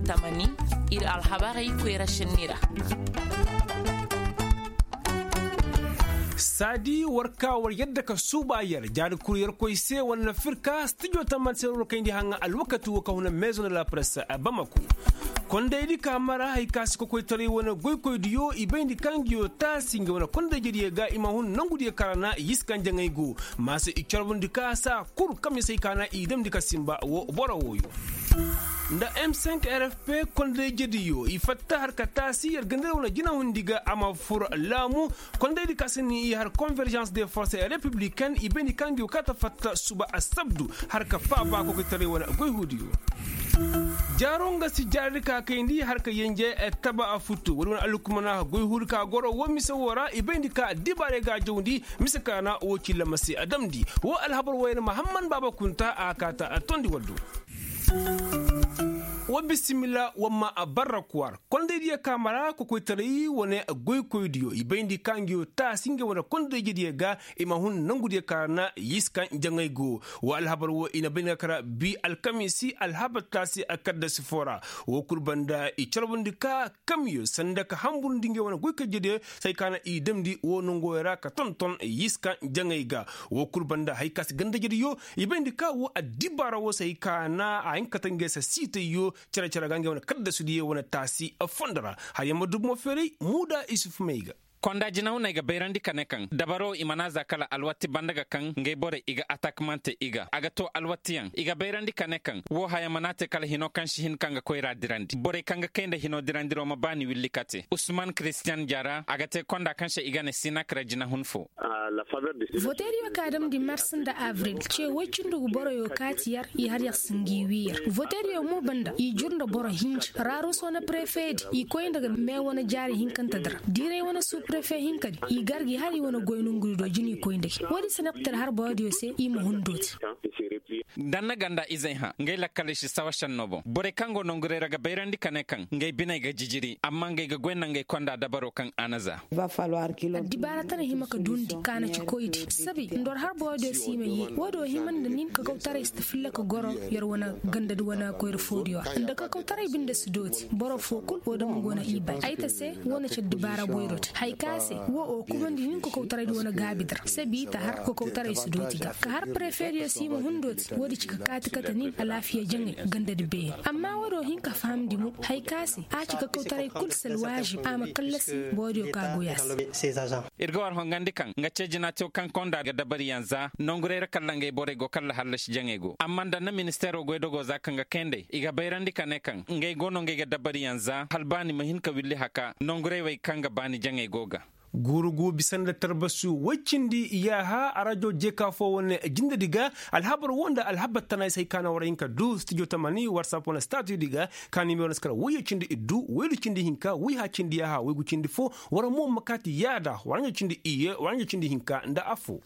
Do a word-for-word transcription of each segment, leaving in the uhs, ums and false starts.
tamani ir alhabari kwera shinira. sadi warkawar yadda ka subayar jari kuriyar koise wannan firka studio taman sai kai di hanga alwakatu wa kahuna maison de la presse a Bamako konda idi kamara hay kasi ko koy tare wona goy koy diyo ibendi kangyo ta singa wona konda jidi ga imahun nangudi karana yiskan jangay go masu ikarbun dika sa kur kam sai kana idam dika simba wo bora woyo nda M cinq R F P konda jidi yo ifatta har katasi yar gandara wona jina hundiga ama fur lamu konda idi kasini har convergence des forces républicaines ibendi kangyo kata fatta suba asabdu har ka fa ba ko koy tare wona goy hudiyo jaronga si jarika kayndi harka yenje e taba afutu woni alukumana goy hulka goro wo misawora ibendi ka dibare ga jawndi misakana wo cilla masi adamdi wo alhabar wayna muhammad baba kunta akata atondi waddu wa bismillah wamma abarakwar konde dia kamara ko koy tari wone goy koy dio ibendi kangyo ta singe wona konde dia ga imahun nangude karna yiskan jangay go wa alhabar wo ina benga kara bi alkamisi alhabat tasi akadda sifora wo kurbanda i charbundika kamyo sandaka hambundinge wona goy kajede sai kana i demdi wo nongoyra ka tonton yiskan jangay ga wo kurbanda haykas ganda jediyo ibendi ka wo adibara wo sai kana a inkatange sa site yo cere cere gange wona kadda sudiye wona tasi a fondara har yamma dubmo fere muda isuf meiga konda jinaw na iga bayrandi kane kan dabaro imanaza kala alwati bandaga kan ngay bore iga attaquement iga aga to alwatiyan iga bayrandi kane kan wo haya manate kala hino kan shihin kanga koyra dirandi bore kanga kenda hino dirandi roma bani willikate Ousmane Christian Diara aga te konda kanshe iga ne sinakra jina hunfo voterio kadam di mars da avril ce wacundu boro yo katiyar i har yak singi wir voterio mo banda i jurndo boro hinj raro sona prefet i koyndaga me wona jari hinkanta dar dire wona su prefe hinkadi i gargi hari wona goynun gurido jini koyndaki wadi sanaptar har bawdio se i mo hundoti danna ganda izai ha ngay lakkale shi sawashan nobo bore kango nongure raga bayrandi kane kan ngay binay ga jijiri amma ngay ga gwenna ngay konda dabaro kan anaza va falloir kilo dibara tan himaka dundi kana ci koyti sabi ndor har bawdio sima yi wodo himan da nin ka kawtare istafilla ka goro yer wona ganda du wona koyr fodiyo anda ka kawtare binde sudoti boro fokul wodo mo gona iba ayta se wona ci dibara boyrot hay kase wo o kumandi nin ko kawtare du wona gabidar sabi ta har ko kawtare sudoti ga ka har preferio sima hundoti wodi cika kati kata ni a lafiya jange ganda da be amma wado hinka famdi mu hay kasi a cika kautare kul salwaji ama kallasi bodio ka goyas irgo war hongandi kan ngace jinato kan konda ga dabari yanza nongure rakallange bore go kala halash jange go amma da na ministero go dogo zakanga kende iga bayrandi kane kan ngay gono ngay ga dabari yanza halbani mahinka willi haka nongure way kanga bani jange goga gurugu bisan da tarbasu wacindi iyaha a radio jeka fo wonne jinda diga alhabar wonda alhabat tanai sai kana warayinka du studio tamani whatsapp wona statu diga kani mi wona skara wuya cindi iddu welu cindi hinka wi ha cindi yaha wi gu cindi fo wara mo makati yada waranya cindi iye waranya cindi hinka nda afu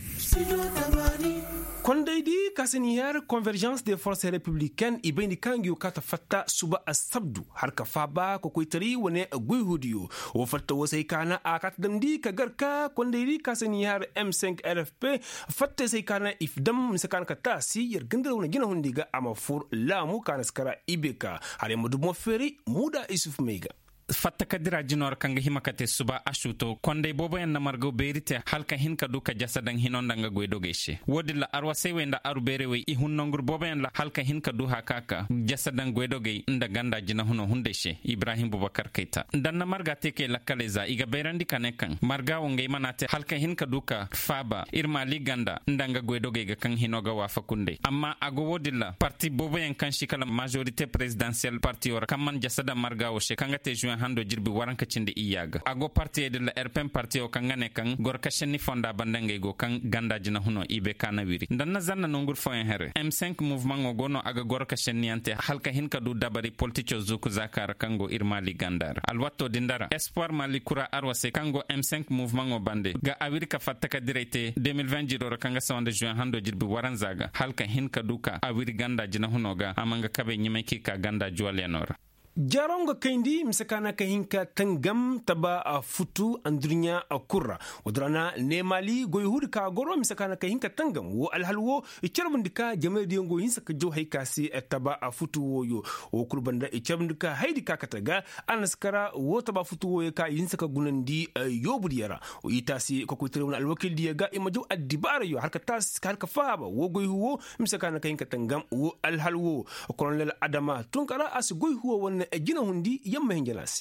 kondaidi kasiniyar convergence des forces républicaines ibendi kangyo kata fatta suba asabdu harka faba ko koitari wone guy hudiyo wo fatta wasai kana akat damdi ka garka kondaidi kasiniyar M cinq R F P fatta sai kana ifdam misakan ka tasi yar gindar wona gina hundiga amafur lamu kana skara ibeka hare mudu mo feri muda isuf meiga fatta kadira jinor kanga himakate suba ashuto konde bobo en namargo berite halka hinka duka jasadan hinondanga goydogeshe wodilla arwa sewenda aru berewe i hunnongur bobo en la halka hinka duha kaka jasadan goydoge nda ganda jina huno hundeshe Ibrahim Boubacar Keita danna marga teke lakaleza iga berandi kanekan marga wonge manate halka hinka duka faba irma liganda ndanga goydoge ga kan hinoga wafa kunde amma ago wodilla parti bobo en kan shikala majorité présidentielle parti ora kamman jasada marga wo she kangate juin hando jirbi waranka cinde iyaga ago parti de la R P M parti o kangane kan gorka shenni fonda bandange go kan ganda jina huno ibe kana wiri danna zanna nongur fo en here M cinq mouvement o gono aga gorka shenni ante halka hinka du dabari politico zuku zakar kango irmali gandar alwatto dindara espoir mali kura arwase kango M cinq mouvement o bande ga awirka fattaka direte deux mille vingt jiro kanga sawande juin hando jirbi waranzaga halka hinka duka awiri ganda jina huno ga amanga kabe nyimeki ka ganda jualenor jaronga kaindi misakana ka hinka tangam taba a futu andurnya a kurra wadrana ne mali goy hudi ka goro misakana ka hinka tangam wo alhalwo icharbundika jamedi ngo hinsa ka jo haykasi taba a futu woyo o kurbanda icharbundika haidi ka kataga anaskara wo taba futu woyo ka hinsa ka gunandi yobudiyara o itasi ko ko tirewna alwakil diyaga imajo adibara yo harka tas harka faaba wo goy huwo misakana ka hinka tangam wo alhalwo kolonel adama tunkara as goy huwo wonna e jina hundi yamma hinjalasi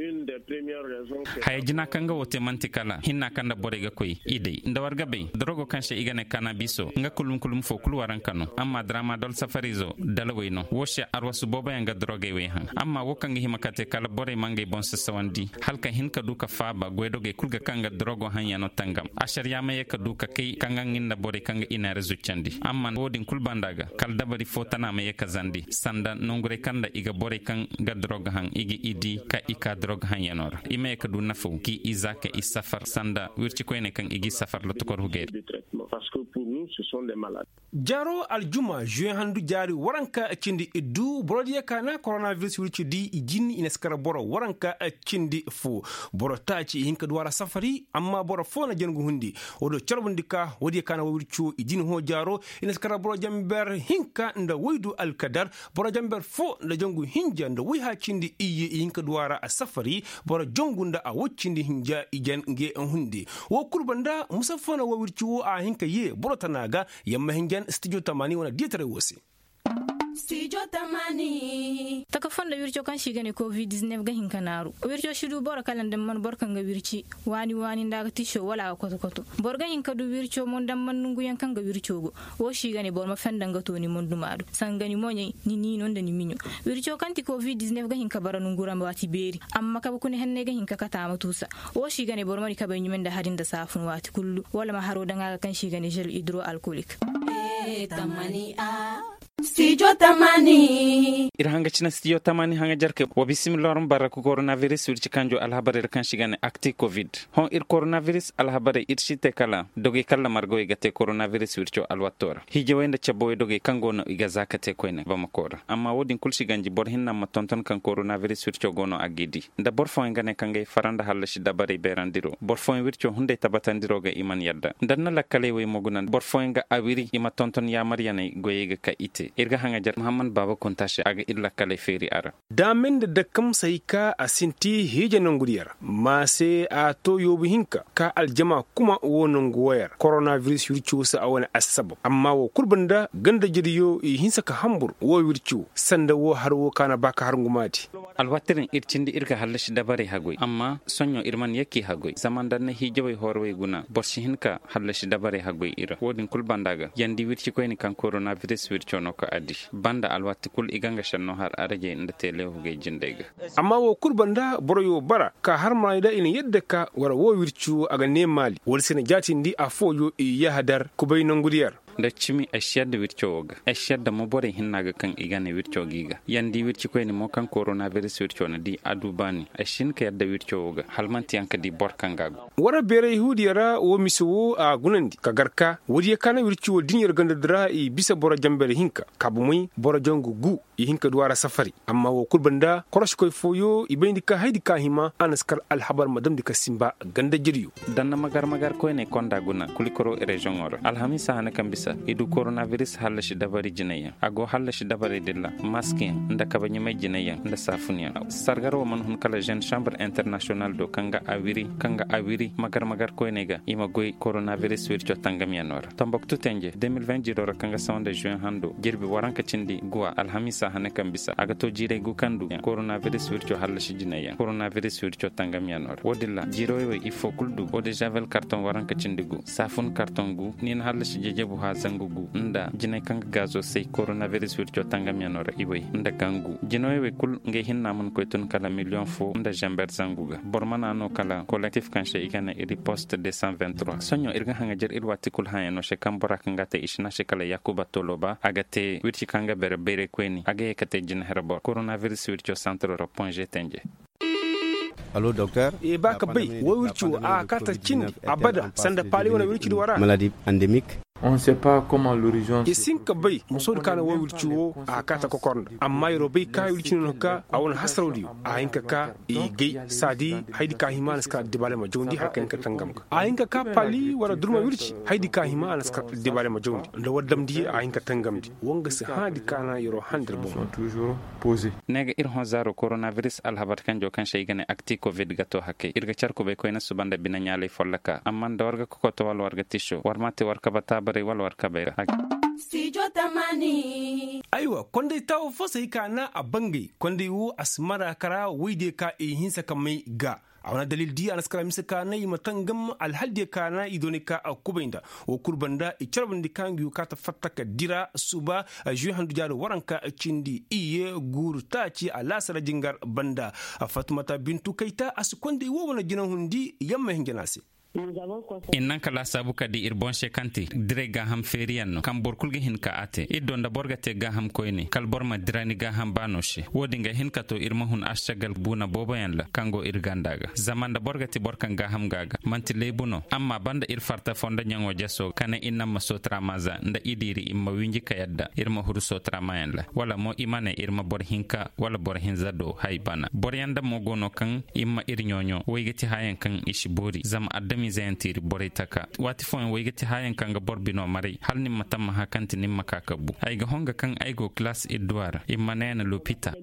hay jina kanga wote mantikala hinna kanda borega koy ide ndawarga be drogo kanche igane cannabis nga kulum kulum fo kul waran kanu amma drama dol safarizo dalawayno wosha arwasu boba yanga droge we han amma wokanga himakate kala bore mangay bon sawandi halka hinka duka faba goydoge kulga kanga drogo han yano tangam ashariya maye ka duka kay kanga nginda bore kanga ina rezuchandi amma wodin kulbandaga kal dabari fotana maye ka zandi sanda nongure kanda iga bore kanga droga han igi idi ka ika drog han yanora ime ka du nafu ki izaka isafar sanda wirci ko ne kan igi safar la tukor huger parce que pour nous ce sont des malades jaro aljuma juin handu jari waranka cindi iddu brodiya kana coronavirus wirci di jinni ineskara boro waranka cindi fu boro taci hinka duwara safari amma boro fona jengu hundi odo charbundika wodi kana wircu idini ho jaro ineskara boro jamber hinka nda woydu alkadar boro jamber fo nda jongu hinja nda wi ha cindi iye hinka duwara safari boro jongunda a woccindi hinja ijan nge hundi wo kurbanda musafana wo wircu a hinka ye boro tanaga yamma hinjan studio tamani wana dietare wosi studio tamani taka fonda wirco kan shigane covid dix-neuf ga hinkanaru wirco shidu bor kala dem man bor kan ga wirci wani wani ndaga tisho wala koto koto bor ga hinka du wirco mon dam man nungu yan kan ga wirco go wo shigane bor ma fenda ga toni mon dumadu sangani monye ni ni non da ni minyo wirco kan ti covid dix-neuf ga hinka bara nungura ma wati beri amma ka kune henne ga hinka kata matusa wo shigane bor mari ka be nyumen da harin da safun wati kullu wala ma haro danga kan shigane gel hydroalcoolique eh tamani a Studio Tamani irhanga china studio Tamani hanga jarke wa bismillahir baraku coronavirus wirci kanjo alhabare kan shigane active covid hon ir coronavirus alhabare irshite kala doge kala margo igate coronavirus wirco alwatora hije wenda chaboy doge kangono iga zakate koyne bamakora amma wodin kulshi ganji bor hinna ma tonton kan coronavirus wirco gono agidi nda bor fo ngane kange faranda halashi dabare berandiro bor fo wirco hunde tabatandiro ga iman yadda ndanna lakale we mogunan bor fo nga awiri ima tonton ya maryane goyega ka ite irga hanga jar Muhammad Baba kontashe aga illa kale feri ara damen da dakam saika asinti hije nonguriyar ma se a to yobu hinka ka aljama kuma wonon goyar coronavirus yurcu sa awana asbab amma wo kurbanda ganda jiriyo hinsa ka hambur wo yurcu sanda wo harwo kana baka har ngumati alwatirin ircindi irga halashi dabare hagoy amma sonyo irman yake hagoy zaman dan hije way horwe guna borshi hinka halashi dabare hagoy ira wodin kulbandaga yandi wirci koyni kan coronavirus wircu no ka adi banda alwati kul iganga shanno har araje inda tele huge jindega amma wo kurbanda boroyo bara ka har maida in yadda ka wara wo wircu aga ne mali wol sene jati ndi afoyo ya hadar kubay nonguriyar da chimi ashiyar da wircoga ashiyar da mabore hinnaga kan igane wircogiga yandi wirci ko ni mo kan coronavirus wirco na di adubani ashin ka yadda wircoga halmanti yanka di borkanga wara bere hudiyara wo misuwo a gunandi kagarka wodiye kana wirco dinyar ganda dra i bisa bora jambere hinka kabumui bora jongu gu i hinka duwara safari amma wo kurbanda korosh koy foyo ibendi ka haydi ka hima anaskar alhabar madam di kasimba ganda jiriyo danna magar magar ko ne konda guna kulikoro region oro alhamisa hana kan bisa idu coronavirus halashi dabari jinaya ago halashi dabari dilla maskin nda kabanye mai jinaya nda safunya sargaro man hun kala jeune chambre international do kanga awiri kanga awiri magar magar ko nega ima goy coronavirus wircho tangam yanor tomboktu tenje deux mille vingt jiro kanga sonde juin hando jirbi waranka cindi gua alhamisa hanekan bisa aga to jire gu kandu coronavirus wircho halashi jinaya coronavirus wircho tangam yanor wodilla jiro we ifo kuldu o de javel carton waranka cindi gu safun carton gu nin halashi jejebu ha zangugu nda jine kanga gazo sei coronavirus wircho tangam yanor iwe nda gangu jinoy we kul nge hinna mun ko ton kala million fo nda jamber zanguga bormana no kala collectif kanche igana iri poste deux cent vingt-trois sonyo irga hanga jer irwati kul hayano she kambora kanga te ishna she kala yakuba toloba agate wirchi kanga bere bere kweni age kate jine herbo coronavirus wircho centre ro point tenje Allo docteur e baka bai wo wircho a kata cindi abada sanda pali wona wirchi wara maladie endémique On ne sait pas comment l'origine. Isinka bai muso kana wo wirciwo a kata kokorna amma yoro bai ka wircino ka a wani hasarodi a hinka ka i gai sadi haidi ka himanas ka dibale ma jondi hakan ka tangam ka a hinka ka pali wala durma wirci haidi ka himanas ka dibale ma jondi da wadam di a hinka tangam di wanga se hadi kana yoro handir bon toujours posé nega ir honzaro coronavirus al habat kan jo kan shaygane akti covid gato hakke irga charko be koyna subanda bina nyale follaka amma da warga ko to wal warga tisho warmate warka bata bare wal warka bayra Studio Tamani. Aiwa, kwanda itawo fosa hika na a bangai, kwanda yiwu asmara kara wide ka e hinsa kamai ga. A wani dalil di anas kara misa ka na yi matangam alhalde ka na idone ka a kubainda. O kurbanda i charabandi kangi ka ta fataka dira suba a juyi handu jaro waranka cindi iye guru ta ci a lasara jingar banda. A Fatumata Bintu Kaita asu kwanda yiwu wana jinan hundi yamma hinjanasi. innan kala sabu kadi irbon shekanti dire ga ham feriyanno kam borkulge hin ka ate iddo nda borgate ga ham koyni kal borma dirani ga ham banoshi wodi nga hin kato irma hun ashagal buna bobayan la kango irgandaga zamanda borgati borkan ga ham gaga manti lebuno amma banda ir farta fonda nyango jaso kana inna masotra maza nda idiri imma winji ka yadda irma huru sotra mayan la wala mo imane irma bor hinka wala bor hinza do haybana bor yanda mo gono kan imma ir nyonyo woygati hayan kan ishibori zam adam mizentiri boritaka wati fon wegati hayan kanga borbino mari hal nimma tamma hakanti nimma kakabu ayga honga kan aygo class edward imanena lopita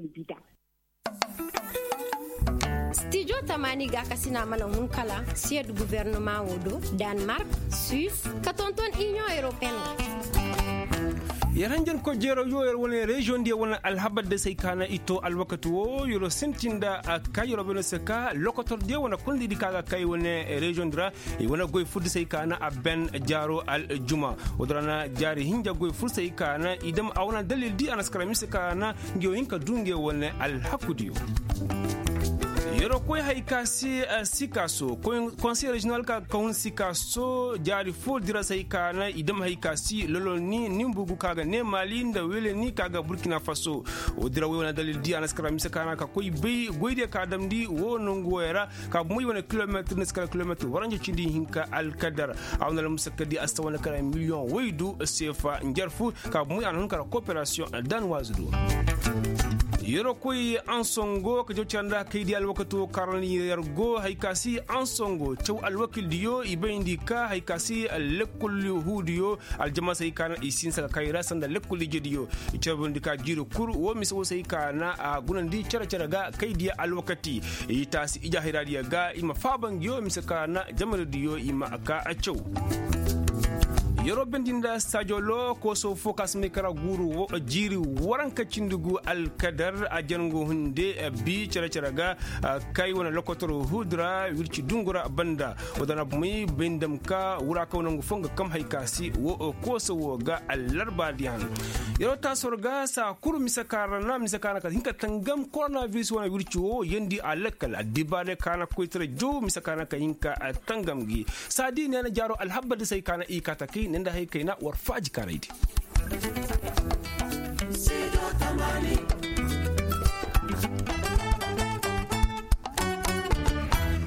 Studio Tamani ga kasina mana hun kala siège gouvernement wodo Denmark Suisse katonton Union Européenne yaranjan ko jero yoyer wona region dia wona alhabad de saykana ito alwakatu wo yoro sentinda akayro beno seka lokotor dia wona kundi dikaga kay wona region dra e wona goy fudde saykana aben jaro al juma odrana jari hinja goy fur saykana idam awna dalil di anaskara misekana ngiyo hinka dunge wona alhakudio yoro koy haikasi uh, sikaso koy conseil régional ka kaun sikaso jari fo dira sai kana idam haikasi lolo ni nimbugu kaga ne mali nda wele ni kaga burkina faso o dira wona dalil di anaskara misa kana ka koy be goyde ka damdi wo nongoera ka muy wona kilometre neskala kilometre waranje cindi hinka al kadar awna la musakadi asta wona kala million waydu sefa njarfu ka muy anon kala coopération danoise do yoro koy ansongo ko jocanda kaydi alwakato karani yargo haykasi ansongo taw alwakil diyo ibayndi ka haykasi lekul hudiyo aljama say kana isin saka kayra sanda lekul jediyo ichabundi ka jiro kur wo miso say kana a gunandi cara cara ga kaydi alwakati itasi ijahiradiya ga ima faban yo misaka na jamal diyo ima aka achow yoro bendinda sajolo ko so focus mikara guru wo jiri waranka cindugu al kadar a jango hunde bi cara cara ga kai wona lokotoro hudra wirci dungura banda wadana bumi bendam ka wura ka wona fonga kam haykasi wo ko so wo ga alarba dihan yoro tasorga sa kuru misakara na misakara ka hinka tangam coronavirus wona wirci wo yendi alakal adibale kana koitre jo misakara ka hinka tangam gi sadi ne na jaro alhabba sai kana ikata kai nda hay kayna war faji karaidi.